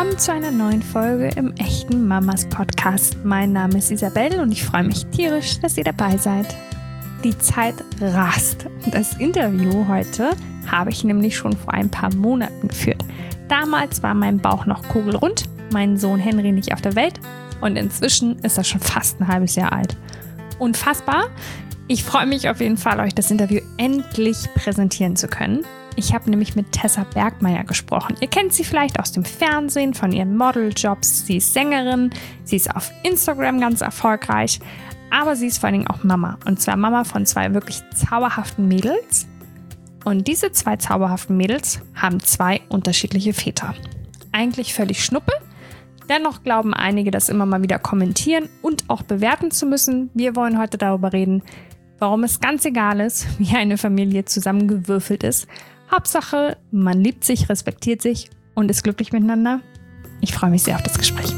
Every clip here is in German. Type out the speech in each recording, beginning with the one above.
willkommen zu einer neuen Folge im echten Mamas Podcast. Mein Name ist Isabel und ich freue mich tierisch, dass ihr dabei seid. Die Zeit rast. Das Interview heute habe ich nämlich schon vor ein paar Monaten geführt. Damals war mein Bauch noch kugelrund, mein Sohn Henry nicht auf der Welt und inzwischen ist er schon fast ein halbes Jahr alt. Unfassbar! Ich freue mich auf jeden Fall, euch das Interview endlich präsentieren zu können. Ich habe nämlich mit Tessa Bergmeier gesprochen. Ihr kennt sie vielleicht aus dem Fernsehen, von ihren Modeljobs. Sie ist Sängerin, sie ist auf Instagram ganz erfolgreich, aber sie ist vor allen Dingen auch Mama. Und zwar Mama von 2 wirklich zauberhaften Mädels. Und diese 2 zauberhaften Mädels haben 2 unterschiedliche Väter. Eigentlich völlig Schnuppe. Dennoch glauben einige, das immer mal wieder kommentieren und auch bewerten zu müssen. Wir wollen heute darüber reden, warum es ganz egal ist, wie eine Familie zusammengewürfelt ist. Hauptsache, man liebt sich, respektiert sich und ist glücklich miteinander. Ich freue mich sehr auf das Gespräch.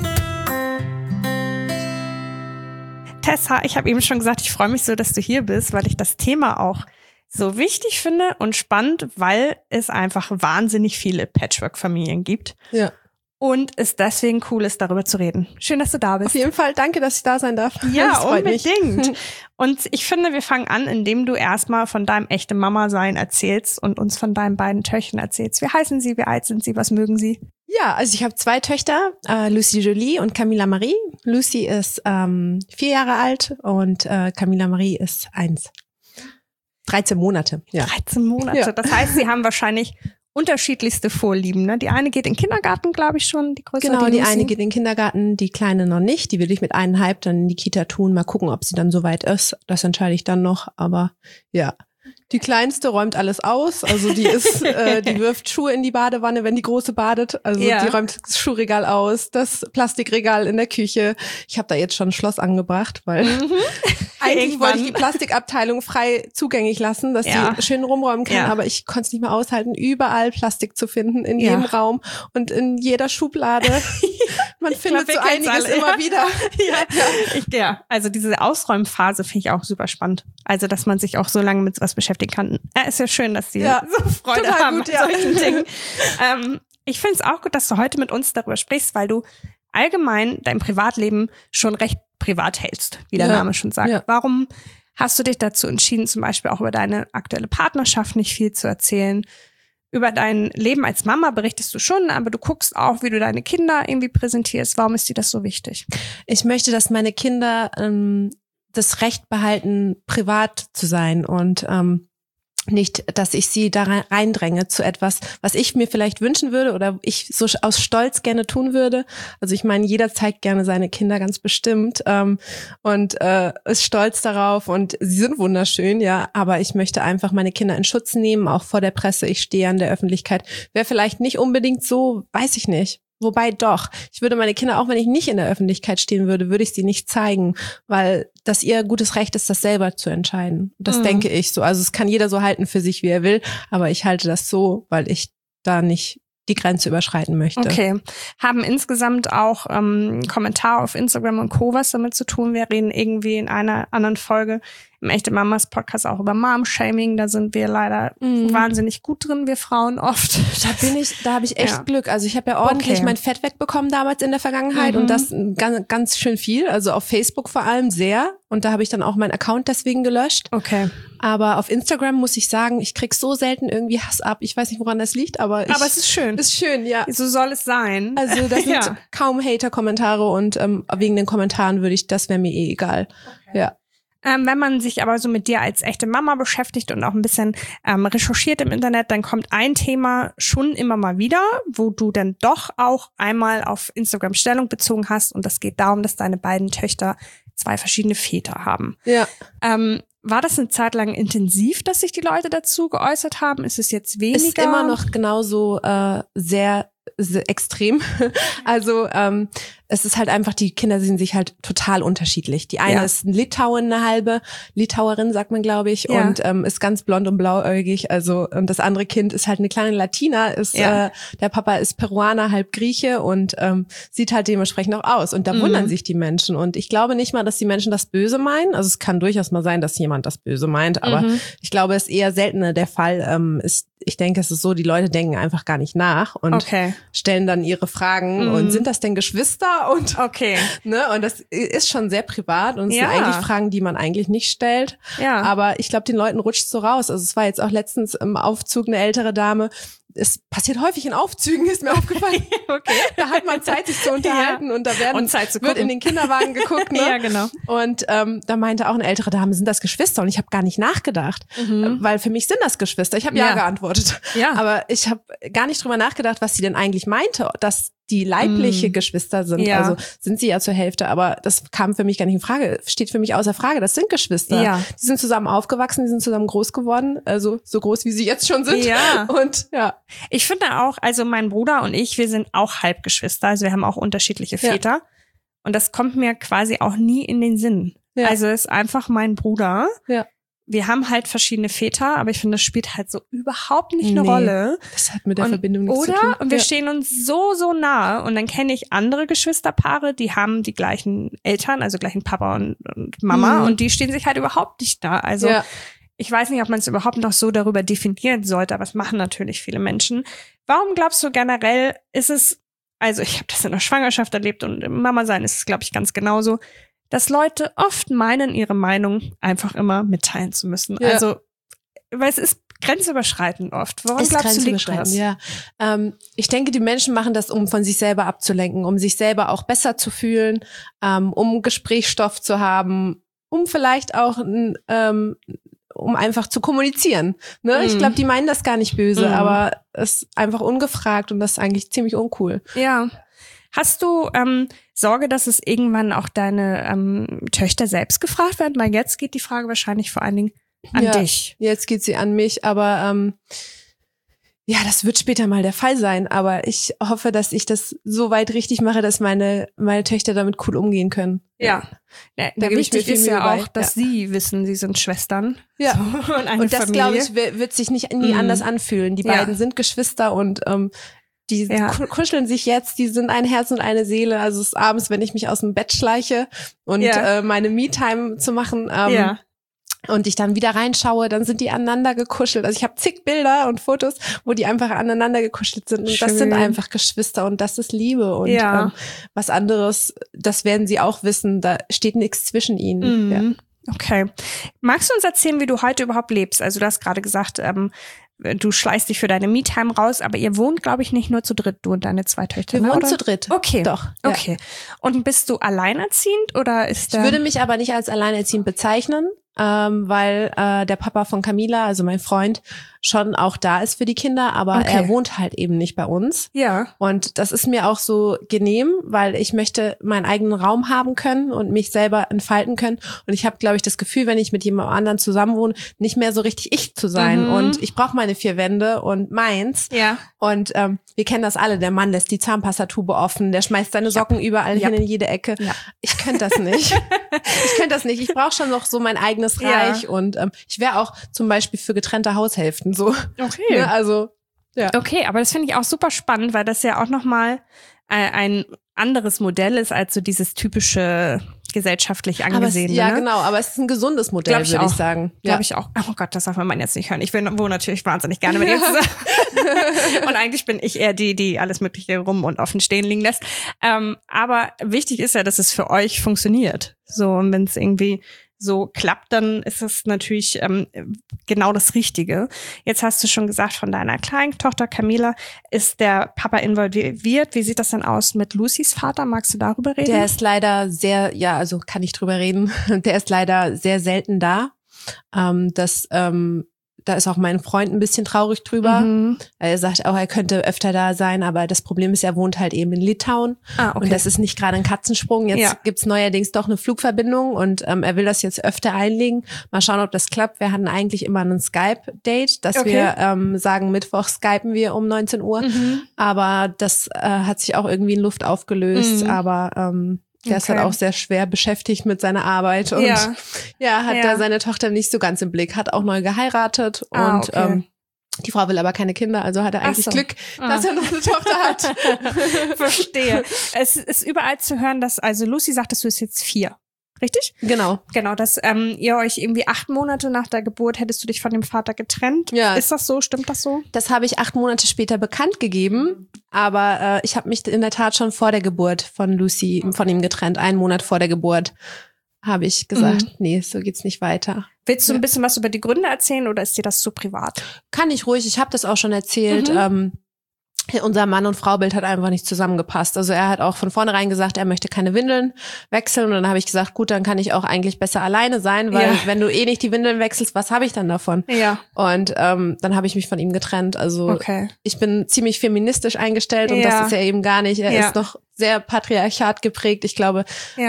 Tessa, ich habe eben schon gesagt, ich freue mich so, dass du hier bist, weil ich das Thema auch so wichtig finde und spannend, weil es einfach wahnsinnig viele Patchwork-Familien gibt. Ja. Und es deswegen cool ist, darüber zu reden. Schön, dass du da bist. Auf jeden Fall, danke, dass ich da sein darf. Ja, unbedingt. Und ich finde, wir fangen an, indem du erstmal von deinem echten Mama-Sein erzählst und uns von deinen beiden Töchtern erzählst. Wie heißen sie, wie alt sind sie, was mögen sie? Ja, also ich habe 2 Töchter, Lucy Jolie und Camilla Marie. Lucy ist 4 Jahre alt und Camilla Marie ist 1. 13 Monate. Ja. 13 Monate, ja. Das heißt, sie haben wahrscheinlich unterschiedlichste Vorlieben, ne? Die eine geht in den Kindergarten, glaube ich schon, die größere. Genau, die eine geht in den Kindergarten, die kleine noch nicht. Die will ich mit 1,5 dann in die Kita tun. Mal gucken, ob sie dann soweit ist. Das entscheide ich dann noch. Aber ja, die kleinste räumt alles aus. Also die ist, die wirft Schuhe in die Badewanne, wenn die große badet. Also die räumt das Schuhregal aus, das Plastikregal in der Küche. Ich habe da jetzt schon ein Schloss angebracht, weil eigentlich wollte ich die Plastikabteilung frei zugänglich lassen, dass die schön rumräumen kann, aber ich konnte es nicht mehr aushalten, überall Plastik zu finden, in jedem Raum und in jeder Schublade. Man findet so einiges immer wieder. Also diese Ausräumphase finde ich auch super spannend. Also, dass man sich auch so lange mit was beschäftigen kann. Ist ja schön, dass die so Freude haben an solchen Dingen. Ich finde es auch gut, dass du heute mit uns darüber sprichst, weil du allgemein dein Privatleben schon recht privat hältst, wie der Name schon sagt. Ja. Warum hast du dich dazu entschieden, zum Beispiel auch über deine aktuelle Partnerschaft nicht viel zu erzählen? Über dein Leben als Mama berichtest du schon, aber du guckst auch, wie du deine Kinder irgendwie präsentierst. Warum ist dir das so wichtig? Ich möchte, dass meine Kinder das Recht behalten, privat zu sein und nicht, dass ich sie da reindränge zu etwas, was ich mir vielleicht wünschen würde oder ich so aus Stolz gerne tun würde. Also ich meine, jeder zeigt gerne seine Kinder ganz bestimmt und ist stolz darauf und sie sind wunderschön, ja, aber ich möchte einfach meine Kinder in Schutz nehmen, auch vor der Presse. Ich stehe an der Öffentlichkeit. Wäre vielleicht nicht unbedingt so, weiß ich nicht. Wobei doch, ich würde meine Kinder, auch wenn ich nicht in der Öffentlichkeit stehen würde, würde ich sie nicht zeigen, weil das ihr gutes Recht ist, das selber zu entscheiden. Das denke ich so. Also es kann jeder so halten für sich, wie er will, aber ich halte das so, weil ich da nicht die Grenze überschreiten möchte. Okay. Haben insgesamt auch Kommentare auf Instagram und Co. was damit zu tun? Wir reden irgendwie in einer anderen Folge im Echte Mamas Podcast auch über Mom-Shaming. Da sind wir leider wahnsinnig gut drin, wir Frauen oft. Da habe ich echt Glück. Also ich habe ja ordentlich mein Fett wegbekommen damals in der Vergangenheit und das ganz, ganz schön viel. Also auf Facebook vor allem sehr. Und da habe ich dann auch meinen Account deswegen gelöscht. Okay. Aber auf Instagram muss ich sagen, ich krieg so selten irgendwie Hass ab. Ich weiß nicht, woran das liegt, aber es ist schön. Ist schön, ja. So soll es sein. Also das sind kaum Hater-Kommentare und wegen den Kommentaren das wäre mir egal. Okay. Ja. Wenn man sich aber so mit dir als echte Mama beschäftigt und auch ein bisschen recherchiert im Internet, dann kommt ein Thema schon immer mal wieder, wo du dann doch auch einmal auf Instagram Stellung bezogen hast und das geht darum, dass deine beiden Töchter 2 verschiedene Väter haben. Ja. War das eine Zeit lang intensiv, dass sich die Leute dazu geäußert haben? Ist es jetzt weniger? Ist immer noch genauso sehr extrem. Also es ist halt einfach, die Kinder sind sich halt total unterschiedlich. Die eine ist ein Litauerin, sagt man, glaube ich, und ist ganz blond und blauäugig. Also und das andere Kind ist halt eine kleine Latina, der Papa ist Peruaner, halb Grieche und sieht halt dementsprechend auch aus. Und da wundern sich die Menschen. Und ich glaube nicht mal, dass die Menschen das Böse meinen. Also es kann durchaus mal sein, dass jemand das Böse meint, aber ich glaube, es ist eher seltener der Fall. ich denke, es ist so, die Leute denken einfach gar nicht nach und stellen dann ihre Fragen und sind das denn Geschwister? Und, ne, und das ist schon sehr privat und es sind eigentlich Fragen, die man eigentlich nicht stellt. Ja. Aber ich glaube, den Leuten rutscht so raus. Also es war jetzt auch letztens im Aufzug eine ältere Dame. Es passiert häufig in Aufzügen, ist mir aufgefallen. Da hat man Zeit, sich zu unterhalten und da wird in den Kinderwagen geguckt. Ne? Ja, genau. Und da meinte auch eine ältere Dame, sind das Geschwister? Und ich habe gar nicht nachgedacht, weil für mich sind das Geschwister. Ich habe ja geantwortet. Ja. Aber ich habe gar nicht drüber nachgedacht, was sie denn eigentlich meinte, dass die leibliche Geschwister sind. Ja. Also sind sie ja zur Hälfte, aber das kam für mich gar nicht in Frage. Steht für mich außer Frage. Das sind Geschwister. Ja. Die sind zusammen aufgewachsen, die sind zusammen groß geworden. Also so groß, wie sie jetzt schon sind. Ja. Und ja. Ich finde auch, also mein Bruder und ich, wir sind auch Halbgeschwister. Also wir haben auch unterschiedliche Väter. Ja. Und das kommt mir quasi auch nie in den Sinn. Ja. Also es ist einfach mein Bruder. Ja. Wir haben halt verschiedene Väter, aber ich finde, das spielt halt so überhaupt nicht eine Rolle. Das hat mit der Verbindung nichts zu tun. Und wir stehen uns so nahe. Und dann kenne ich andere Geschwisterpaare, die haben die gleichen Eltern, also gleichen Papa und Mama. Und die stehen sich halt überhaupt nicht da. Also ich weiß nicht, ob man es überhaupt noch so darüber definieren sollte, aber es machen natürlich viele Menschen. Warum glaubst du generell, ist es, also ich habe das in der Schwangerschaft erlebt und im Mama-Sein ist es, glaube ich, ganz genauso, dass Leute oft meinen, ihre Meinung einfach immer mitteilen zu müssen. Ja. Also, weil es ist grenzüberschreitend oft. Warum glaubst du, liegt das? Ja. Ich denke, die Menschen machen das, um von sich selber abzulenken, um sich selber auch besser zu fühlen, um Gesprächsstoff zu haben, um vielleicht auch um einfach zu kommunizieren. Ne? Ich glaube, die meinen das gar nicht böse, aber es ist einfach ungefragt und das ist eigentlich ziemlich uncool. Ja. Hast du Sorge, dass es irgendwann auch deine Töchter selbst gefragt werden? Weil jetzt geht die Frage wahrscheinlich vor allen Dingen an dich. Jetzt geht sie an mich, aber das wird später mal der Fall sein. Aber ich hoffe, dass ich das so weit richtig mache, dass meine Töchter damit cool umgehen können. Ja. Da wichtig ist ja auch, dass sie wissen, sie sind Schwestern. Ja. So, und das, glaube ich, wird sich nie anders anfühlen. Die beiden sind Geschwister und die kuscheln sich jetzt, die sind ein Herz und eine Seele. Also es ist abends, wenn ich mich aus dem Bett schleiche und meine Me-Time zu machen und ich dann wieder reinschaue, dann sind die aneinander gekuschelt. Also ich habe zig Bilder und Fotos, wo die einfach aneinander gekuschelt sind. Und Schön. Das sind einfach Geschwister und das ist Liebe. Und was anderes, das werden sie auch wissen, da steht nichts zwischen ihnen. Ja. Okay. Magst du uns erzählen, wie du heute überhaupt lebst? Also du hast gerade gesagt, du schleißt dich für deine Me-Time raus, aber ihr wohnt, glaube ich, nicht nur zu dritt, du und deine 2 Töchter. Wir wohnen zu dritt. Okay. Doch. Ja. Okay. Und bist du alleinerziehend oder ist Ich würde mich aber nicht als alleinerziehend bezeichnen, weil der Papa von Camila, also mein Freund, schon auch da ist für die Kinder, aber er wohnt halt eben nicht bei uns. Ja. Und das ist mir auch so genehm, weil ich möchte meinen eigenen Raum haben können und mich selber entfalten können. Und ich habe, glaube ich, das Gefühl, wenn ich mit jemand anderen zusammenwohne, nicht mehr so richtig ich zu sein. Und ich brauche meine 4 Wände und meins. Ja. Und wir kennen das alle. Der Mann lässt die Zahnpastatube offen, der schmeißt seine Socken überall hin in jede Ecke. Ja. Ich könnte das nicht. Ich brauche schon noch so mein eigenes Reich. Und ich wäre auch zum Beispiel für getrennte Haushälften so. Okay. Ja, also, ja. Okay, aber das finde ich auch super spannend, weil das ja auch nochmal ein anderes Modell ist als so dieses typische gesellschaftlich angesehene. Ja, genau, aber es ist ein gesundes Modell, würde ich sagen. Glaube ich auch. Oh Gott, das darf man jetzt nicht hören. Ich wohne natürlich wahnsinnig gerne mit ihr zusammen. Und eigentlich bin ich eher die alles Mögliche rum und offen stehen liegen lässt. Aber wichtig ist ja, dass es für euch funktioniert. So, und wenn es irgendwie so klappt, dann ist das natürlich genau das Richtige. Jetzt hast du schon gesagt, von deiner kleinen Tochter Camila ist der Papa involviert. Wie sieht das denn aus mit Lucys Vater? Magst du darüber reden? Der ist leider also kann ich drüber reden. Der ist leider sehr selten da. Da ist auch mein Freund ein bisschen traurig drüber. Er sagt auch, er könnte öfter da sein, aber das Problem ist, er wohnt halt eben in Litauen. Und das ist nicht gerade ein Katzensprung. Jetzt gibt's neuerdings doch eine Flugverbindung und er will das jetzt öfter einlegen. Mal schauen, ob das klappt. Wir hatten eigentlich immer einen Skype-Date, dass wir sagen, Mittwoch skypen wir um 19 Uhr. Aber das hat sich auch irgendwie in Luft aufgelöst. Aber der ist halt auch sehr schwer beschäftigt mit seiner Arbeit und hat da seine Tochter nicht so ganz im Blick, hat auch neu geheiratet und die Frau will aber keine Kinder, also hat er eigentlich Glück, dass er noch eine Tochter hat. Verstehe. Es ist überall zu hören, dass, also Lucy sagt, du bist jetzt 4. richtig? Genau. Genau, dass ihr euch irgendwie 8 Monate nach der Geburt hättest du dich von dem Vater getrennt. Ja. Ist das so? Stimmt das so? Das habe ich 8 Monate später bekannt gegeben, aber ich habe mich in der Tat schon vor der Geburt von Lucy, von ihm getrennt. 1 Monat vor der Geburt habe ich gesagt, nee, so geht's nicht weiter. Willst du ein bisschen was über die Gründe erzählen oder ist dir das zu privat? Kann ich ruhig, ich habe das auch schon erzählt. Unser Mann- und Fraubild hat einfach nicht zusammengepasst. Also er hat auch von vornherein gesagt, er möchte keine Windeln wechseln. Und dann habe ich gesagt, gut, dann kann ich auch eigentlich besser alleine sein, weil wenn du eh nicht die Windeln wechselst, was habe ich dann davon? Ja. Und dann habe ich mich von ihm getrennt. Also ich bin ziemlich feministisch eingestellt und das ist er eben gar nicht. Er ist noch sehr patriarchat geprägt. Ich glaube,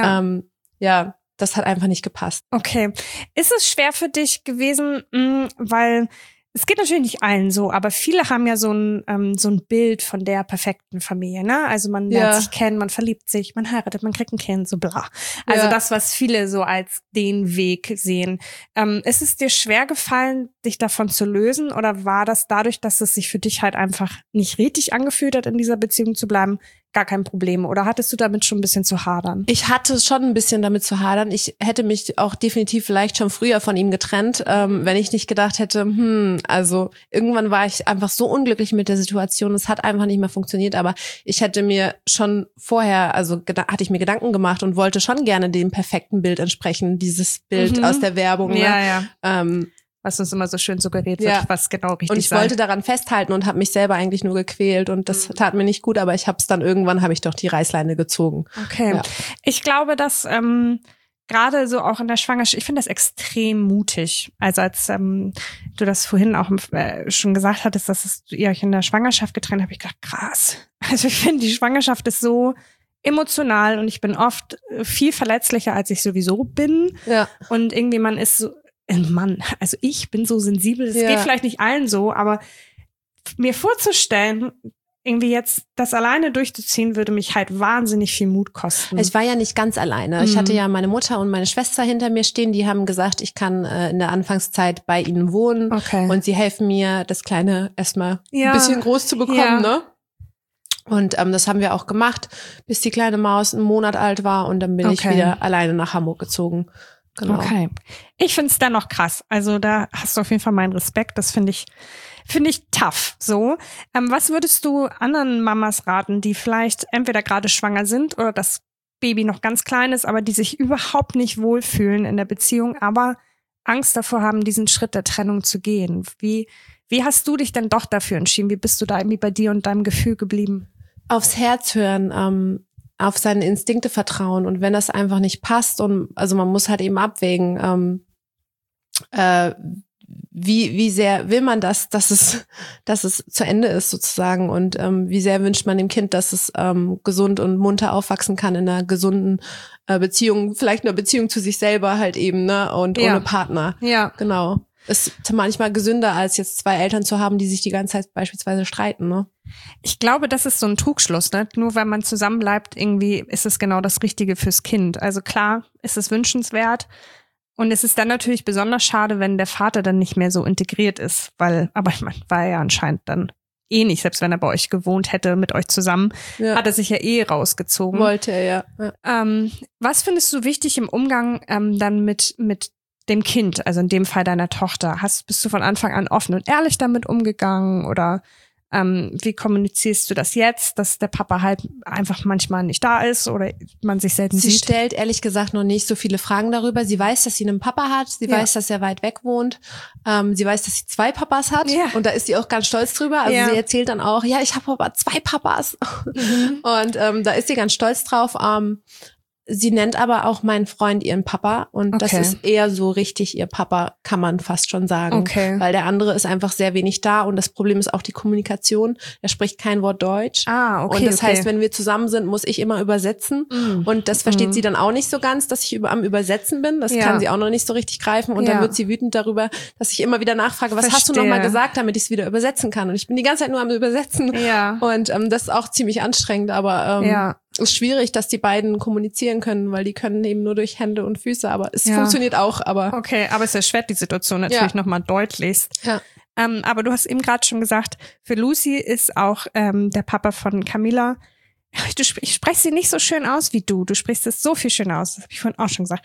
das hat einfach nicht gepasst. Okay. Ist es schwer für dich gewesen, weil es geht natürlich nicht allen so, aber viele haben ja so ein Bild von der perfekten Familie, ne? Also man lernt sich kennen, man verliebt sich, man heiratet, man kriegt ein Kind, so bla. Also das, was viele so als den Weg sehen. Ist es dir schwer gefallen, dich davon zu lösen, oder war das dadurch, dass es sich für dich halt einfach nicht richtig angefühlt hat, in dieser Beziehung zu bleiben, gar kein Problem? Oder hattest du damit schon ein bisschen zu hadern? Ich hatte schon ein bisschen damit zu hadern. Ich hätte mich auch definitiv vielleicht schon früher von ihm getrennt, wenn ich nicht gedacht hätte, also irgendwann war ich einfach so unglücklich mit der Situation. Es hat einfach nicht mehr funktioniert, aber ich hätte mir schon vorher, hatte ich mir Gedanken gemacht und wollte schon gerne dem perfekten Bild entsprechen, dieses Bild aus der Werbung. Ja, ja. Was uns immer so schön suggeriert wird, was genau richtig ist. Und ich wollte daran festhalten und habe mich selber eigentlich nur gequält und das tat mir nicht gut, aber ich habe es dann irgendwann, habe ich doch die Reißleine gezogen. Okay. Ja. Ich glaube, dass gerade so auch in der Schwangerschaft, ich finde das extrem mutig. Also als du das vorhin auch schon gesagt hattest, dass ihr euch in der Schwangerschaft getrennt habt, habe ich gedacht, krass. Also ich finde, die Schwangerschaft ist so emotional und ich bin oft viel verletzlicher, als ich sowieso bin. Ja. Und irgendwie man ist so, also ich bin so sensibel, das geht vielleicht nicht allen so, aber mir vorzustellen, irgendwie jetzt das alleine durchzuziehen, würde mich halt wahnsinnig viel Mut kosten. Ich war ja nicht ganz alleine. Ich hatte ja meine Mutter und meine Schwester hinter mir stehen, die haben gesagt, ich kann in der Anfangszeit bei ihnen wohnen und sie helfen mir, das Kleine erstmal ein bisschen groß zu bekommen, ne? Und das haben wir auch gemacht, bis die kleine Maus 1 Monat alt war und dann bin ich wieder alleine nach Hamburg gezogen. Genau. Okay. Ich finde es dennoch krass. Also da hast du auf jeden Fall meinen Respekt. Das finde ich tough. So. Was würdest du anderen Mamas raten, die vielleicht entweder gerade schwanger sind oder das Baby noch ganz klein ist, aber die sich überhaupt nicht wohlfühlen in der Beziehung, aber Angst davor haben, diesen Schritt der Trennung zu gehen? Wie hast du dich denn doch dafür entschieden? Wie bist du da irgendwie bei dir und deinem Gefühl geblieben? Aufs Herz hören, auf seine Instinkte vertrauen, und wenn das einfach nicht passt, und also man muss halt eben abwägen, wie sehr will man dass es zu Ende ist sozusagen, und wie sehr wünscht man dem Kind, dass es gesund und munter aufwachsen kann in einer gesunden Beziehung, vielleicht eine Beziehung zu sich selber halt eben, ne, und ohne Partner. Ja, genau. Ist manchmal gesünder, als jetzt 2 Eltern zu haben, die sich die ganze Zeit beispielsweise streiten, ne? Ich glaube, das ist so ein Trugschluss, ne? Nur weil man zusammenbleibt, irgendwie ist es genau das Richtige fürs Kind. Also klar, ist es wünschenswert. Und es ist dann natürlich besonders schade, wenn der Vater dann nicht mehr so integriert ist, aber ich meine, war er ja anscheinend dann eh nicht, selbst wenn er bei euch gewohnt hätte, mit euch zusammen, hat er sich ja eh rausgezogen. Wollte er, ja. Was findest du wichtig im Umgang dann mit dem Kind, also in dem Fall deiner Tochter? Bist du von Anfang an offen und ehrlich damit umgegangen, oder wie kommunizierst du das jetzt, dass der Papa halt einfach manchmal nicht da ist oder man sich selten sieht? Sie stellt ehrlich gesagt noch nicht so viele Fragen darüber. Sie weiß, dass sie einen Papa hat. Sie weiß, dass er weit weg wohnt. Sie weiß, dass sie 2 Papas hat. Ja. Und da ist sie auch ganz stolz drüber. Also sie erzählt dann auch, ja, ich habe aber 2 Papas. Und da ist sie ganz stolz drauf. Sie nennt aber auch meinen Freund ihren Papa, und das ist eher so richtig ihr Papa, kann man fast schon sagen. Weil der andere ist einfach sehr wenig da, und das Problem ist auch die Kommunikation. Er spricht kein Wort Deutsch. Und das heißt, wenn wir zusammen sind, muss ich immer übersetzen. Und das versteht sie dann auch nicht so ganz, dass ich am Übersetzen bin. Das kann sie auch noch nicht so richtig greifen. Und dann wird sie wütend darüber, dass ich immer wieder nachfrage, was hast du noch mal gesagt, damit ich es wieder übersetzen kann? Und ich bin die ganze Zeit nur am Übersetzen. Und das ist auch ziemlich anstrengend, aber ist schwierig, dass die beiden kommunizieren können, weil die können eben nur durch Hände und Füße, aber es funktioniert auch. Aber aber es erschwert die Situation natürlich nochmal deutlichst. Ja. Aber du hast eben gerade schon gesagt, für Lucy ist auch der Papa von Camilla ich spreche sie nicht so schön aus wie du. Du sprichst es so viel schöner aus. Das habe ich vorhin auch schon gesagt.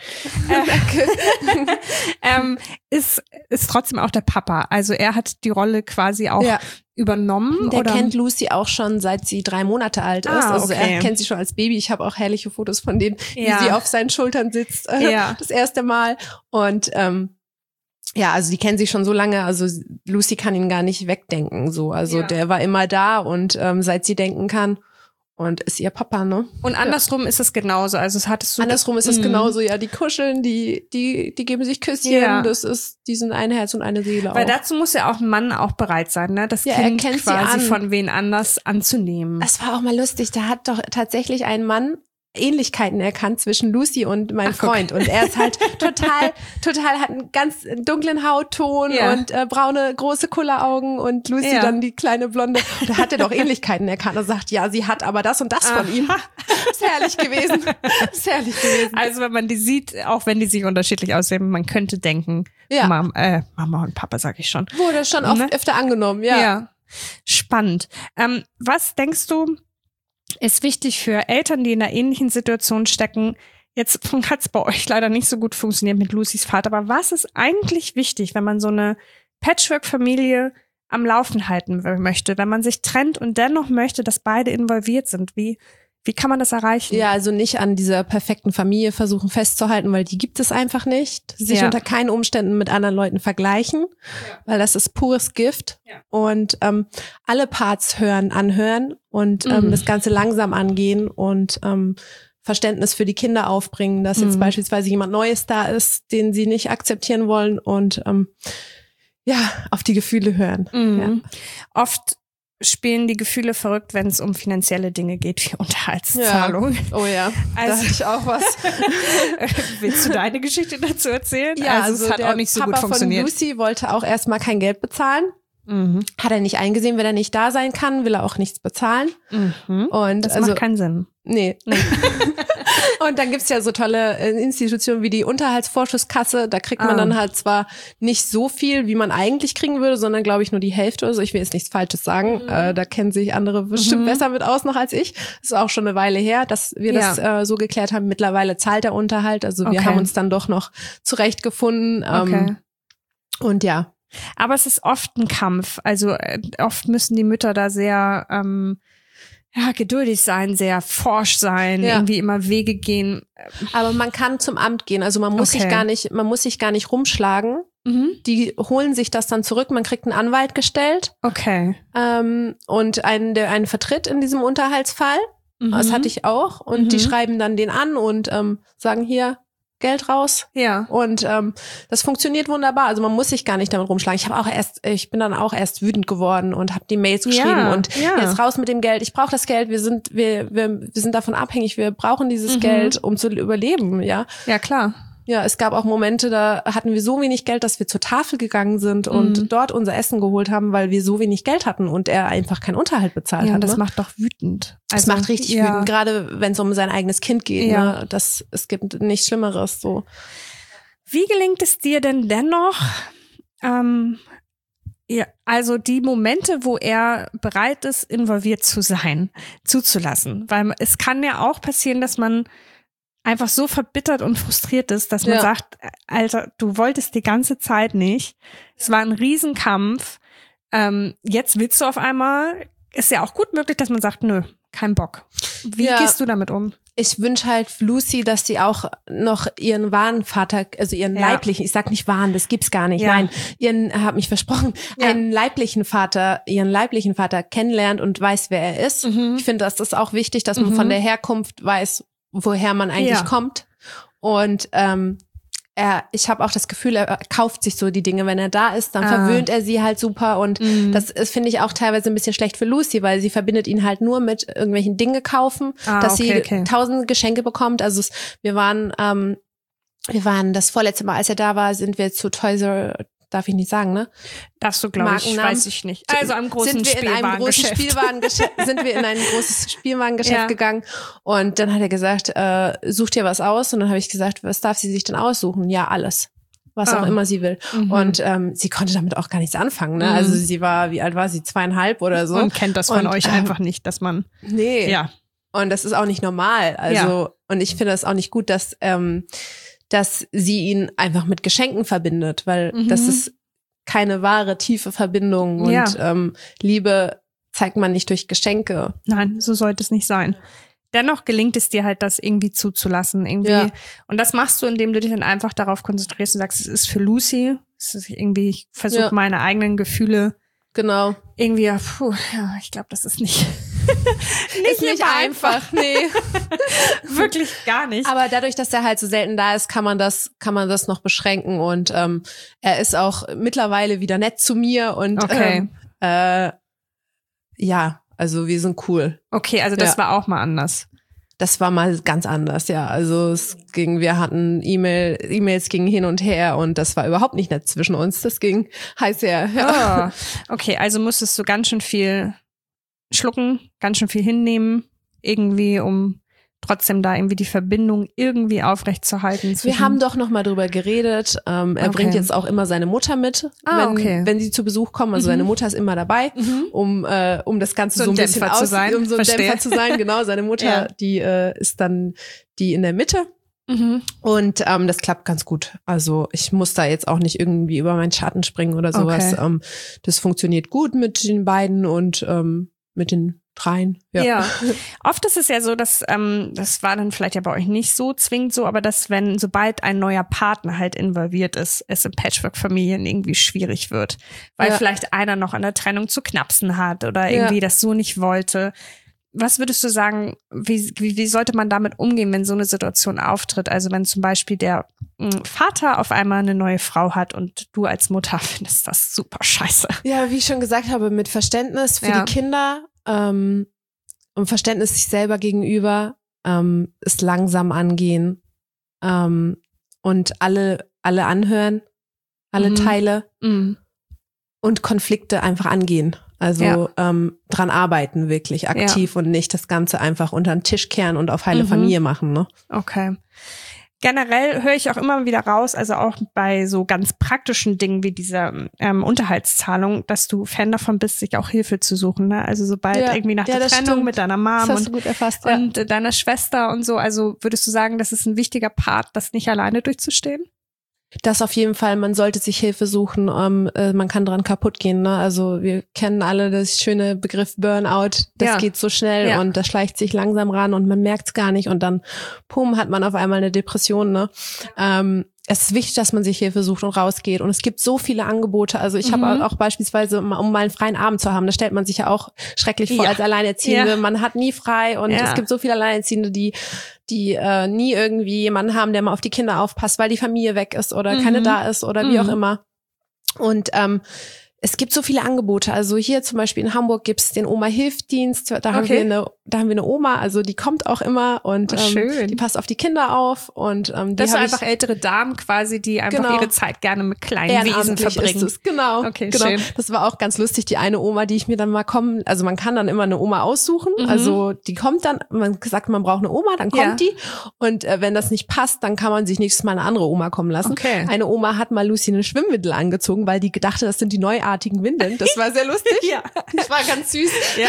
Ist trotzdem auch der Papa. Also er hat die Rolle quasi auch übernommen. Der kennt Lucy auch schon, seit sie 3 Monate alt ist. Also er kennt sie schon als Baby. Ich habe auch herrliche Fotos von denen, wie sie auf seinen Schultern sitzt. Das erste Mal. Und also die kennen sich schon so lange, also Lucy kann ihn gar nicht wegdenken. So. Also der war immer da und seit sie denken kann. Und ist ihr Papa, ne? Und andersrum ist es genauso. Also es hattest du. Andersrum ist es genauso, ja. Die kuscheln, die geben sich Küsschen. Ja. Die sind ein Herz und eine Seele. Weil dazu muss ja auch ein Mann auch bereit sein, ne? Das Kind quasi von wen anders anzunehmen. Es war auch mal lustig. Da hat doch tatsächlich ein Mann Ähnlichkeiten erkannt zwischen Lucy und meinem Freund. Und er ist halt total hat einen ganz dunklen Hautton und braune, große Kulleraugen und Lucy dann die kleine Blonde. Und da hat er doch Ähnlichkeiten erkannt und sagt, ja, sie hat aber das und das von ihm. Ist herrlich gewesen. Also wenn man die sieht, auch wenn die sich unterschiedlich aussehen, man könnte denken, Mama und Papa, sag ich schon. Wurde schon oft öfter angenommen, ja. Spannend. Was denkst du, ist wichtig für Eltern, die in einer ähnlichen Situation stecken? Jetzt hat es bei euch leider nicht so gut funktioniert mit Lucys Vater, aber was ist eigentlich wichtig, wenn man so eine Patchwork-Familie am Laufen halten möchte, wenn man sich trennt und dennoch möchte, dass beide involviert sind? Wie kann man das erreichen? Ja, also nicht an dieser perfekten Familie versuchen festzuhalten, weil die gibt es einfach nicht. Sich unter keinen Umständen mit anderen Leuten vergleichen, weil das ist pures Gift. Ja. Und alle Parts anhören und das Ganze langsam angehen und Verständnis für die Kinder aufbringen, dass jetzt beispielsweise jemand Neues da ist, den sie nicht akzeptieren wollen und auf die Gefühle hören. Ja. Oft spielen die Gefühle verrückt, wenn es um finanzielle Dinge geht, wie Unterhaltszahlung. Ja. Oh ja, also, da hatte ich auch was. Willst du deine Geschichte dazu erzählen? Ja, also es hat auch nicht so gut funktioniert. Von Lucy wollte auch erstmal kein Geld bezahlen. Hat er nicht eingesehen, wenn er nicht da sein kann, will er auch nichts bezahlen. Und das macht keinen Sinn. Nee. Und dann gibt's ja so tolle Institutionen wie die Unterhaltsvorschusskasse. Da kriegt man dann halt zwar nicht so viel, wie man eigentlich kriegen würde, sondern glaube ich nur die Hälfte. Also ich will jetzt nichts Falsches sagen. Da kennen sich andere bestimmt besser mit aus noch als ich. Das ist auch schon eine Weile her, dass wir das so geklärt haben. Mittlerweile zahlt der Unterhalt. Also wir haben uns dann doch noch zurechtgefunden. Und ja. Aber es ist oft ein Kampf. Also oft müssen die Mütter da sehr geduldig sein, sehr forsch sein, irgendwie immer Wege gehen. Aber man kann zum Amt gehen. Also man muss sich gar nicht rumschlagen. Die holen sich das dann zurück. Man kriegt einen Anwalt gestellt. Okay. Und der einen vertritt in diesem Unterhaltsfall. Das hatte ich auch. Und die schreiben dann den an und sagen hier, Geld raus. Ja. Und das funktioniert wunderbar. Also man muss sich gar nicht damit rumschlagen. Ich bin dann auch erst wütend geworden und habe die Mails geschrieben und jetzt raus mit dem Geld. Ich brauche das Geld. Wir sind davon abhängig. Wir brauchen dieses Geld, um zu überleben. Ja. Ja, klar. Ja, es gab auch Momente, da hatten wir so wenig Geld, dass wir zur Tafel gegangen sind und dort unser Essen geholt haben, weil wir so wenig Geld hatten und er einfach keinen Unterhalt bezahlt hat. Das macht doch wütend. Das macht richtig wütend, gerade wenn es um sein eigenes Kind geht. Ja. Ne? Es gibt nichts Schlimmeres. So. Wie gelingt es dir denn dennoch, also die Momente, wo er bereit ist, involviert zu sein, zuzulassen? Weil es kann ja auch passieren, dass man einfach so verbittert und frustriert ist, dass man sagt, Alter, du wolltest die ganze Zeit nicht. Es war ein Riesenkampf. Jetzt willst du auf einmal. Ist ja auch gut möglich, dass man sagt, nö, kein Bock. Wie gehst du damit um? Ich wünsche halt Lucy, dass sie auch noch ihren wahren Vater, also ihren leiblichen, ich sag nicht wahren, das gibt's gar nicht, nein, hab mich versprochen, ihren leiblichen Vater kennenlernt und weiß, wer er ist. Ich finde, das ist auch wichtig, dass man von der Herkunft weiß, woher man eigentlich kommt. Und ich habe auch das Gefühl, er kauft sich so die Dinge, wenn er da ist, dann verwöhnt er sie halt super und das finde ich auch teilweise ein bisschen schlecht für Lucy, weil sie verbindet ihn halt nur mit irgendwelchen Dinge kaufen, dass sie 1000 Geschenke bekommt. Also wir waren das vorletzte Mal, als er da war, sind wir zu Toys R Us, darf ich nicht sagen, ne? Darfst du, glaube ich, weiß ich nicht. Also am großen Spielwarengeschäft. Sind wir in ein großes Spielwarengeschäft gegangen und dann hat er gesagt, such dir was aus und dann habe ich gesagt, was darf sie sich denn aussuchen? Ja, alles. Was auch immer sie will. Und sie konnte damit auch gar nichts anfangen, ne? Also wie alt war sie? 2,5 oder so. Und kennt das von euch einfach nicht, dass man... Nee. Ja. Und das ist auch nicht normal. Also, und ich finde das auch nicht gut, dass sie ihn einfach mit Geschenken verbindet, weil das ist keine wahre, tiefe Verbindung. Und Liebe zeigt man nicht durch Geschenke. Nein, so sollte es nicht sein. Dennoch gelingt es dir halt, das irgendwie zuzulassen. Irgendwie. Ja. Und das machst du, indem du dich dann einfach darauf konzentrierst und sagst, es ist für Lucy. Es ist irgendwie, ich versuche meine eigenen Gefühle irgendwie, ich glaube, das ist nicht nicht einfach. Nee. Wirklich gar nicht. Aber dadurch, dass er halt so selten da ist, kann man das noch beschränken. Und er ist auch mittlerweile wieder nett zu mir. Und also wir sind cool. Okay, also das war auch mal anders. Das war mal ganz anders, ja. Also wir hatten E-Mails gingen hin und her und das war überhaupt nicht nett zwischen uns. Das ging heiß her. Ja. Oh. Okay, also musstest du ganz schön viel schlucken, ganz schön viel hinnehmen, irgendwie, um trotzdem da irgendwie die Verbindung irgendwie aufrechtzuerhalten. Wir haben doch noch mal drüber geredet. Er bringt jetzt auch immer seine Mutter mit, wenn sie zu Besuch kommen. Also seine Mutter ist immer dabei, um das Ganze so ein bisschen Dämpfer zu sein. Um so ein Dämpfer zu sein. Genau, seine Mutter, die ist dann die in der Mitte. Und das klappt ganz gut. Also ich muss da jetzt auch nicht irgendwie über meinen Schatten springen oder sowas. Das funktioniert gut mit den beiden und mit den dreien. Ja. Oft ist es ja so, dass das war dann vielleicht ja bei euch nicht so zwingend so, aber dass sobald ein neuer Partner halt involviert ist, es in Patchwork-Familien irgendwie schwierig wird, weil vielleicht einer noch an der Trennung zu knapsen hat oder irgendwie das so nicht wollte. Was würdest du sagen, wie sollte man damit umgehen, wenn so eine Situation auftritt? Also wenn zum Beispiel der Vater auf einmal eine neue Frau hat und du als Mutter findest das super scheiße. Ja, wie ich schon gesagt habe, mit Verständnis für die Kinder und Verständnis sich selber gegenüber, es langsam angehen und alle anhören, alle Teile und Konflikte einfach angehen. Also dran arbeiten, wirklich aktiv und nicht das Ganze einfach unter den Tisch kehren und auf heile Familie machen. Ne? Okay. Generell höre ich auch immer wieder raus, also auch bei so ganz praktischen Dingen wie dieser Unterhaltszahlung, dass du Fan davon bist, sich auch Hilfe zu suchen. Ne? Also sobald irgendwie nach der Trennung mit deiner Mom und deiner Schwester und so, also würdest du sagen, das ist ein wichtiger Part, das nicht alleine durchzustehen? Das auf jeden Fall, man sollte sich Hilfe suchen, man kann dran kaputt gehen. Ne? Also wir kennen alle das schöne Begriff Burnout, das geht so schnell und das schleicht sich langsam ran und man merkt es gar nicht und dann, hat man auf einmal eine Depression. Ne? Es ist wichtig, dass man sich Hilfe sucht und rausgeht. Und es gibt so viele Angebote. Also ich habe auch beispielsweise, um mal einen freien Abend zu haben, da stellt man sich ja auch schrecklich vor als Alleinerziehende. Ja. Man hat nie frei und es gibt so viele Alleinerziehende, die nie irgendwie jemanden haben, der mal auf die Kinder aufpasst, weil die Familie weg ist oder keine da ist oder wie auch immer. Und es gibt so viele Angebote. Also hier zum Beispiel in Hamburg gibt's den Oma-Hilfdienst. Da haben wir eine Oma, also die kommt auch immer und die passt auf die Kinder auf. Und das sind einfach ältere Damen quasi, die einfach ihre Zeit gerne mit kleinen Wesen verbringen. Ist es. Genau. Okay, genau. Schön. Das war auch ganz lustig. Die eine Oma, die ich mir dann mal also man kann dann immer eine Oma aussuchen. Also die kommt dann, man sagt, man braucht eine Oma, dann kommt die. Und wenn das nicht passt, dann kann man sich nächstes Mal eine andere Oma kommen lassen. Okay. Eine Oma hat mal Lucy eine Schwimmwindel angezogen, weil die gedachte, das sind die neuartigen Windeln. Das war sehr lustig. Das war ganz süß. Ja.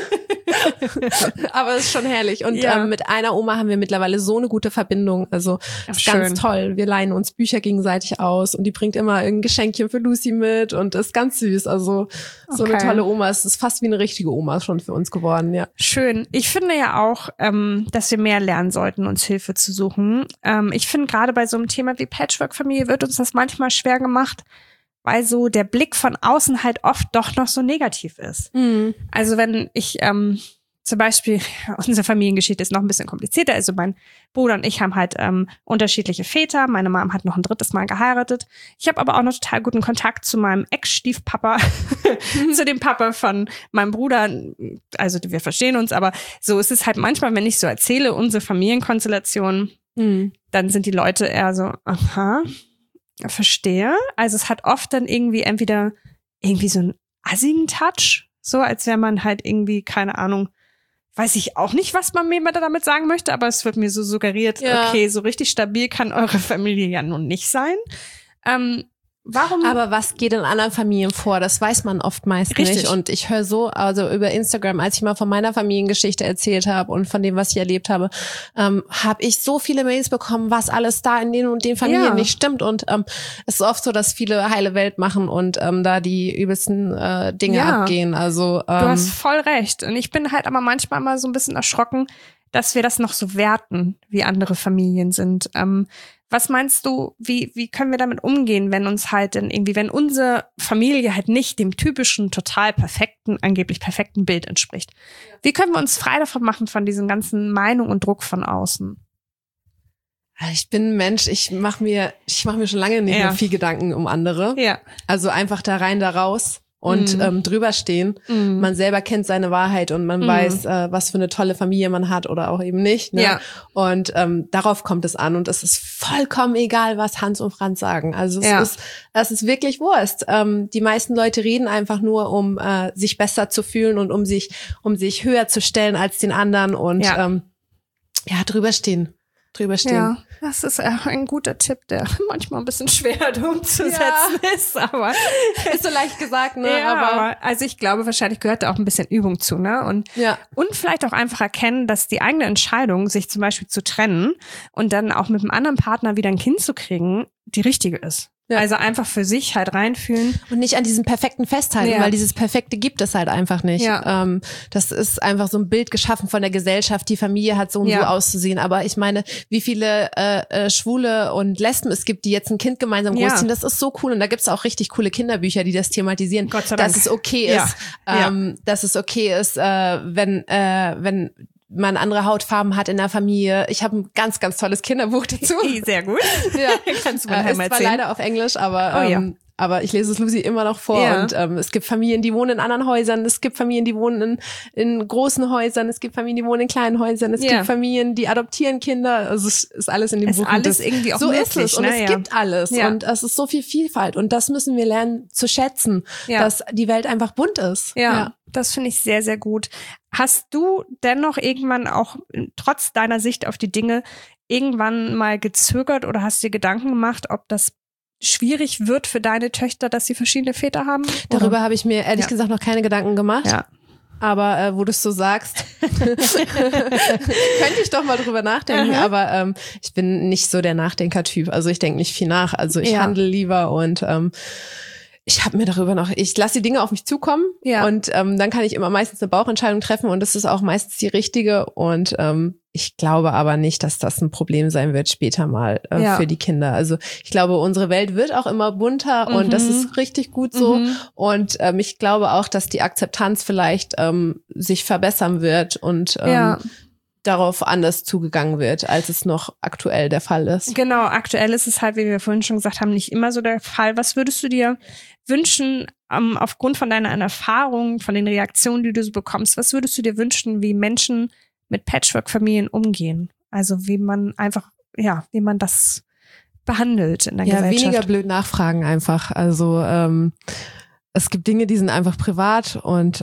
Aber es ist schon herrlich. Und mit einer Oma haben wir mittlerweile so eine gute Verbindung. Also ist ganz toll. Wir leihen uns Bücher gegenseitig aus und die bringt immer ein Geschenkchen für Lucy mit und ist ganz süß. Also so eine tolle Oma. Es ist fast wie eine richtige Oma schon für uns geworden. Ja. Schön. Ich finde ja auch, dass wir mehr lernen sollten, uns Hilfe zu suchen. Ich finde gerade bei so einem Thema wie Patchwork-Familie wird uns das manchmal schwer gemacht, weil so der Blick von außen halt oft doch noch so negativ ist. Also wenn ich zum Beispiel, unsere Familiengeschichte ist noch ein bisschen komplizierter, also mein Bruder und ich haben halt unterschiedliche Väter, meine Mom hat noch ein drittes Mal geheiratet. Ich habe aber auch noch total guten Kontakt zu meinem Ex-Stiefpapa, zu dem Papa von meinem Bruder, also wir verstehen uns, aber so ist es halt manchmal, wenn ich so erzähle, unsere Familienkonstellation, dann sind die Leute eher so, aha, verstehe. Also es hat oft dann irgendwie entweder irgendwie so einen assigen Touch, so als wäre man halt irgendwie, keine Ahnung, weiß ich auch nicht, was man mir damit sagen möchte, aber es wird mir so suggeriert, okay, so richtig stabil kann eure Familie ja nun nicht sein. warum? Aber was geht in anderen Familien vor? Das weiß man oft meist nicht. Und ich höre also über Instagram, als ich mal von meiner Familiengeschichte erzählt habe und von dem, was ich erlebt habe, habe ich so viele Mails bekommen, was alles da in den und den Familien nicht stimmt. Und es ist oft so, dass viele heile Welt machen und da die übelsten Dinge abgehen. Also du hast voll recht. Und ich bin halt aber manchmal mal so ein bisschen erschrocken, dass wir das noch so werten, wie andere Familien sind. Was meinst du, wie können wir damit umgehen, wenn uns halt wenn unsere Familie halt nicht dem typischen, total perfekten, angeblich perfekten Bild entspricht? Wie können wir uns frei davon machen von diesen ganzen Meinungen und Druck von außen? Ich bin ein Mensch, ich mach mir schon lange nicht mehr viel Gedanken um andere. Ja. Also einfach da rein, da raus. Und drüber stehen. Man selber kennt seine Wahrheit und man weiß, was für eine tolle Familie man hat oder auch eben nicht. Ne? Ja. Und darauf kommt es an. Und es ist vollkommen egal, was Hans und Franz sagen. Also es ist wirklich Wurst. Die meisten Leute reden einfach nur, um sich besser zu fühlen und um sich höher zu stellen als den anderen und drüber stehen. Ja, das ist ein guter Tipp, der manchmal ein bisschen schwer umzusetzen ist, aber ist so leicht gesagt, ne? Ja, aber also ich glaube, wahrscheinlich gehört da auch ein bisschen Übung zu, ne? Und vielleicht auch einfach erkennen, dass die eigene Entscheidung, sich zum Beispiel zu trennen und dann auch mit einem anderen Partner wieder ein Kind zu kriegen, die richtige ist. Ja. Also einfach für sich halt reinfühlen. Und nicht an diesem Perfekten festhalten, weil dieses Perfekte gibt es halt einfach nicht. Ja. Das ist einfach so ein Bild geschaffen von der Gesellschaft, die Familie hat so und so auszusehen. Aber ich meine, wie viele Schwule und Lesben es gibt, die jetzt ein Kind gemeinsam großziehen, das ist so cool. Und da gibt's auch richtig coole Kinderbücher, die das thematisieren, Gott sei Dank. dass es okay ist, dass es okay ist, wenn man andere Hautfarben hat in der Familie. Ich habe ein ganz, ganz tolles Kinderbuch dazu. Sehr gut. Ja. Kannst du mir erzählen? Ist zwar leider auf Englisch, aber ich lese es Lucy immer noch vor. Ja. Und es gibt Familien, die wohnen in anderen Häusern. Es gibt Familien, die wohnen in großen Häusern. Es gibt Familien, die wohnen in kleinen Häusern. Es gibt Familien, die adoptieren Kinder. Also es ist alles in dem Buch. Alles irgendwie auch so möglich, ist es. Und es gibt alles. Ja. Und es ist so viel Vielfalt. Und das müssen wir lernen zu schätzen, dass die Welt einfach bunt ist. Ja. Das finde ich sehr, sehr gut. Hast du dennoch irgendwann auch, trotz deiner Sicht auf die Dinge, irgendwann mal gezögert oder hast dir Gedanken gemacht, ob das schwierig wird für deine Töchter, dass sie verschiedene Väter haben? Darüber habe ich mir ehrlich gesagt noch keine Gedanken gemacht. Ja. Aber wo du es so sagst, könnte ich doch mal drüber nachdenken. Aber ich bin nicht so der Nachdenker-Typ. Also ich denke nicht viel nach. Also ich handle lieber und ich habe mir ich lasse die Dinge auf mich zukommen und dann kann ich immer meistens eine Bauchentscheidung treffen und das ist auch meistens die richtige und ich glaube aber nicht, dass das ein Problem sein wird später mal für die Kinder. Also ich glaube, unsere Welt wird auch immer bunter und das ist richtig gut so und ich glaube auch, dass die Akzeptanz vielleicht sich verbessern wird und darauf anders zugegangen wird, als es noch aktuell der Fall ist. Genau, aktuell ist es halt, wie wir vorhin schon gesagt haben, nicht immer so der Fall. Was würdest du dir wünschen, aufgrund von deiner Erfahrung, von den Reaktionen, die du so bekommst, was würdest du dir wünschen, wie Menschen mit Patchwork-Familien umgehen? Also wie man das behandelt in der Gesellschaft. Weniger blöd nachfragen einfach. Also es gibt Dinge, die sind einfach privat und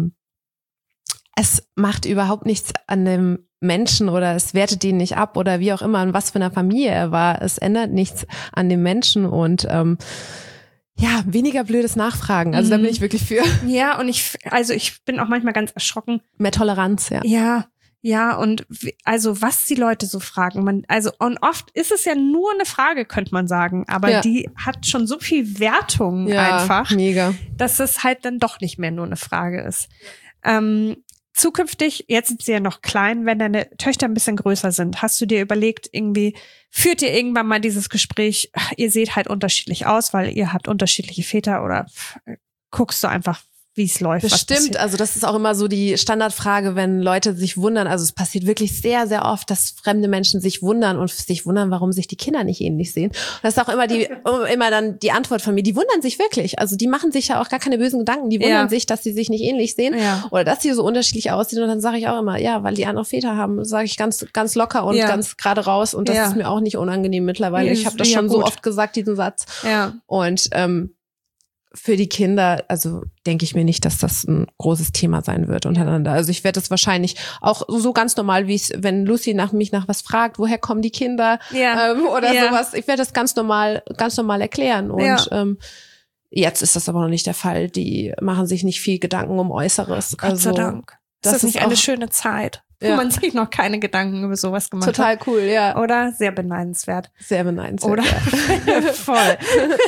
es macht überhaupt nichts an dem Menschen oder es wertet ihn nicht ab oder wie auch immer, an was für einer Familie er war. Es ändert nichts an dem Menschen und weniger blödes Nachfragen. Also da bin ich wirklich für. Ja, und ich bin auch manchmal ganz erschrocken. Mehr Toleranz, Ja, und also was die Leute so fragen, und oft ist es ja nur eine Frage, könnte man sagen, aber die hat schon so viel Wertung einfach, mega, dass es halt dann doch nicht mehr nur eine Frage ist. Zukünftig, jetzt sind sie ja noch klein, wenn deine Töchter ein bisschen größer sind, hast du dir überlegt, führt ihr irgendwann mal dieses Gespräch, ihr seht halt unterschiedlich aus, weil ihr habt unterschiedliche Väter oder guckst du einfach, wie es läuft. Bestimmt, also das ist auch immer so die Standardfrage, wenn Leute sich wundern, also es passiert wirklich sehr, sehr oft, dass fremde Menschen sich wundern, warum sich die Kinder nicht ähnlich sehen. Und das ist auch immer dann die Antwort von mir, die wundern sich wirklich, also die machen sich ja auch gar keine bösen Gedanken, die wundern sich, dass sie sich nicht ähnlich sehen oder dass sie so unterschiedlich aussehen und dann sage ich auch immer, weil die andere Väter haben, sage ich ganz, ganz locker und ganz gerade raus und das ist mir auch nicht unangenehm mittlerweile. Ich habe das schon so oft gesagt, diesen Satz. Ja. Und für die Kinder, also denke ich mir nicht, dass das ein großes Thema sein wird untereinander. Also ich werde das wahrscheinlich auch so ganz normal, wie es, wenn Lucy mich nach was fragt, woher kommen die Kinder oder sowas. Ich werde das ganz normal erklären. Und jetzt ist das aber noch nicht der Fall. Die machen sich nicht viel Gedanken um Äußeres. Gott sei Dank. Das ist nicht eine schöne Zeit, wo man sich noch keine Gedanken über sowas gemacht total hat. Total cool, ja. Oder? Sehr beneidenswert. Sehr beneidenswert. Oder? Ja. Voll.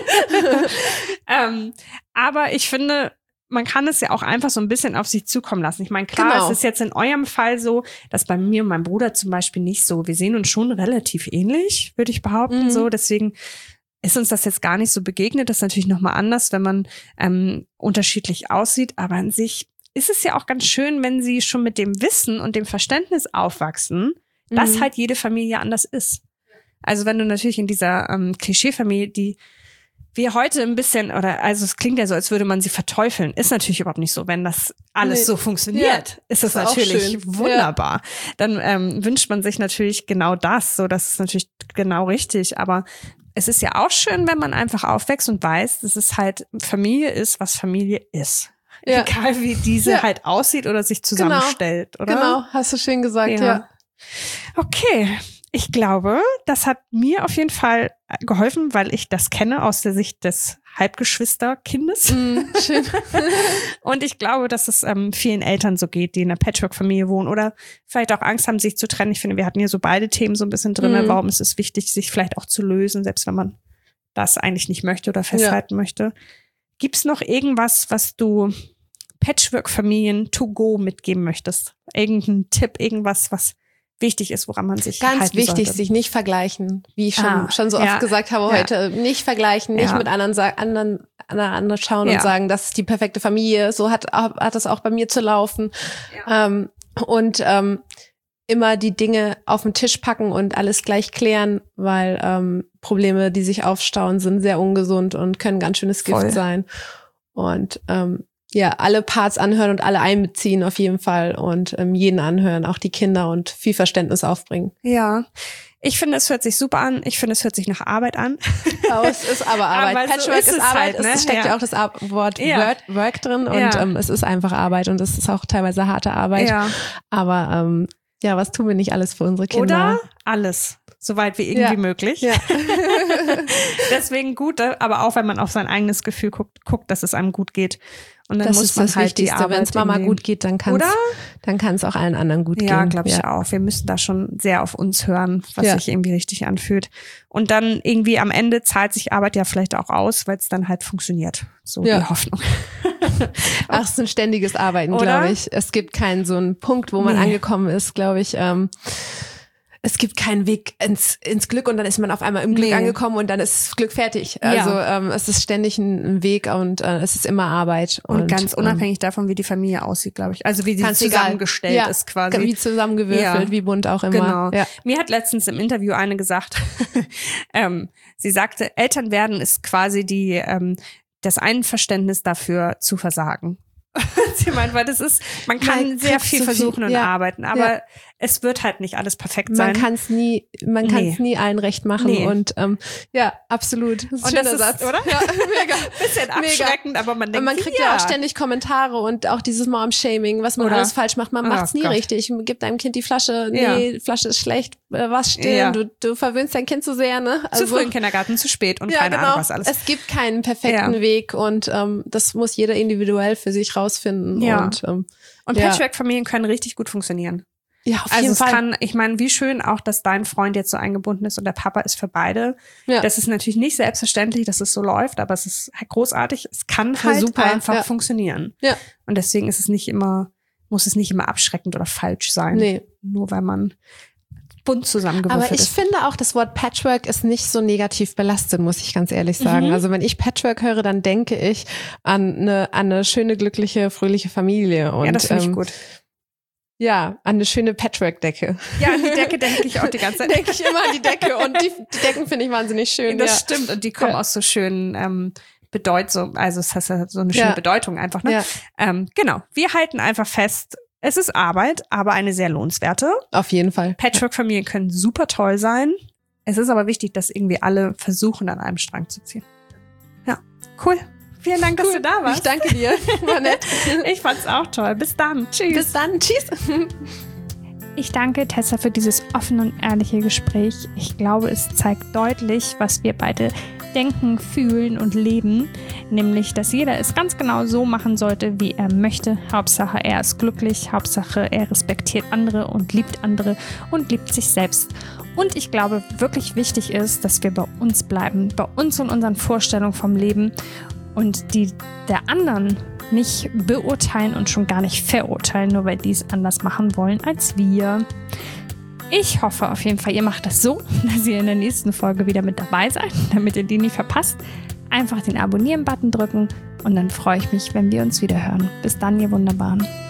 Aber ich finde, man kann es ja auch einfach so ein bisschen auf sich zukommen lassen. Ich meine, klar, es ist jetzt in eurem Fall so, dass bei mir und meinem Bruder zum Beispiel nicht so. Wir sehen uns schon relativ ähnlich, würde ich behaupten. So, deswegen ist uns das jetzt gar nicht so begegnet. Das ist natürlich nochmal anders, wenn man unterschiedlich aussieht. Aber an sich ist es ja auch ganz schön, wenn sie schon mit dem Wissen und dem Verständnis aufwachsen, dass halt jede Familie anders ist. Also wenn du natürlich in dieser Klischeefamilie, die wir heute ein bisschen, also es klingt ja so, als würde man sie verteufeln, ist natürlich überhaupt nicht so. Wenn das alles so funktioniert, ist das natürlich wunderbar. Dann wünscht man sich natürlich genau das, so das ist natürlich genau richtig. Aber es ist ja auch schön, wenn man einfach aufwächst und weiß, dass es halt Familie ist, was Familie ist. Ja. Egal wie diese halt aussieht oder sich zusammenstellt, oder? Genau, hast du schön gesagt, ja. Okay, ich glaube, das hat mir auf jeden Fall geholfen, weil ich das kenne aus der Sicht des Halbgeschwisterkindes. Schön. Und ich glaube, dass es vielen Eltern so geht, die in einer Patchwork-Familie wohnen oder vielleicht auch Angst haben, sich zu trennen. Ich finde, wir hatten hier so beide Themen so ein bisschen drin. Warum ist es wichtig, sich vielleicht auch zu lösen, selbst wenn man das eigentlich nicht möchte oder festhalten möchte. Gibt's noch irgendwas, was du Patchwork-Familien to go mitgeben möchtest? Irgendein Tipp, irgendwas, was wichtig ist, woran man sich ganz halten wichtig, sollte? Sich nicht vergleichen, wie ich schon so oft gesagt habe heute. Nicht vergleichen, nicht mit anderen schauen und sagen, das ist die perfekte Familie. So hat das auch bei mir zu laufen. Ja. Immer die Dinge auf den Tisch packen und alles gleich klären, weil Probleme, die sich aufstauen, sind sehr ungesund und können ganz schönes Gift sein. Und alle Parts anhören und alle einbeziehen auf jeden Fall und jeden anhören, auch die Kinder und viel Verständnis aufbringen. Ja, ich finde, es hört sich super an. Ich finde, es hört sich nach Arbeit an. Oh, es ist aber Arbeit. Aber Patchwork so ist Arbeit. Halt, ne? Es steckt ja auch das Wort Work drin und es ist einfach Arbeit und es ist auch teilweise harte Arbeit. Ja. Aber was tun wir nicht alles für unsere Kinder? Oder alles. Soweit wie irgendwie möglich. Ja. Deswegen gut, aber auch wenn man auf sein eigenes Gefühl guckt, dass es einem gut geht. Und dann das muss ist man das halt Wichtigste. die Arbeit wenn es Mama gut geht, dann kann es auch allen anderen gut gehen. Ja, glaube ich auch. Wir müssen da schon sehr auf uns hören, was sich irgendwie richtig anfühlt. Und dann irgendwie am Ende zahlt sich Arbeit ja vielleicht auch aus, weil es dann halt funktioniert. So die Hoffnung. Ach, es ist ein ständiges Arbeiten, glaube ich. Es gibt keinen so einen Punkt, wo man angekommen ist, glaube ich. Es gibt keinen Weg ins Glück und dann ist man auf einmal im Glück angekommen und dann ist das Glück fertig. Also es ist ständig ein Weg und es ist immer Arbeit. Und ganz unabhängig davon, wie die Familie aussieht, glaube ich. Also wie sie zusammengestellt ist quasi. Wie zusammengewürfelt, wie bunt auch immer. Genau. Ja. Mir hat letztens im Interview eine gesagt, sie sagte, Eltern werden ist quasi das Einverständnis dafür zu versagen. Sie meint, weil das ist, man kann sehr viel versuchen und arbeiten, aber es wird halt nicht alles perfekt sein. Man kann es nie allen recht machen und absolut. Das ist ein schöner Satz, oder? Ja, mega. Bisschen abschreckend, aber man denkt, man kriegt ja auch ständig Kommentare und auch dieses Mom-Shaming, was man alles falsch macht. Man macht es nie richtig. Man gibt deinem Kind die Flasche, die Flasche ist schlecht, was still, du verwöhnst dein Kind zu sehr, ne? Also, zu früh im Kindergarten, zu spät und keine Ahnung was alles. Es gibt keinen perfekten Weg und das muss jeder individuell für sich rausfinden. Ja. Und Patchwork-Familien können richtig gut funktionieren. Ja, auf jeden Fall. Ich meine, wie schön auch, dass dein Freund jetzt so eingebunden ist und der Papa ist für beide. Ja. Das ist natürlich nicht selbstverständlich, dass es so läuft, aber es ist halt großartig. Es kann halt einfach funktionieren. Ja. Und deswegen muss es nicht immer abschreckend oder falsch sein. Nee. Nur weil man bunt zusammengewürfelt ist. Aber ich finde auch, das Wort Patchwork ist nicht so negativ belastet, muss ich ganz ehrlich sagen. Also wenn ich Patchwork höre, dann denke ich an eine schöne, glückliche, fröhliche Familie. Und, das finde ich gut. Ja, an eine schöne Patchwork-Decke. Ja, an die Decke denke ich auch die ganze Zeit. Denke ich immer an die Decke und die Decken finde ich wahnsinnig schön. Das stimmt und die kommen aus so schönen Bedeutung, also es hat so eine schöne Bedeutung einfach. Ne? Ja. Genau, wir halten einfach fest, es ist Arbeit, aber eine sehr lohnenswerte. Auf jeden Fall. Patchwork-Familien können super toll sein. Es ist aber wichtig, dass irgendwie alle versuchen, an einem Strang zu ziehen. Ja, cool. Vielen Dank, dass du da warst. Ich danke dir. War nett. Ich fand's auch toll. Bis dann. Tschüss. Bis dann. Tschüss. Ich danke Tessa für dieses offene und ehrliche Gespräch. Ich glaube, es zeigt deutlich, was wir beide denken, fühlen und leben. Nämlich, dass jeder es ganz genau so machen sollte, wie er möchte. Hauptsache, er ist glücklich. Hauptsache, er respektiert andere und liebt sich selbst. Und ich glaube, wirklich wichtig ist, dass wir bei uns bleiben. Bei uns und unseren Vorstellungen vom Leben. Und die der anderen nicht beurteilen und schon gar nicht verurteilen, nur weil die es anders machen wollen als wir. Ich hoffe auf jeden Fall, ihr macht das so, dass ihr in der nächsten Folge wieder mit dabei seid, damit ihr die nicht verpasst. Einfach den Abonnieren-Button drücken und dann freue ich mich, wenn wir uns wieder hören. Bis dann, ihr Wunderbaren.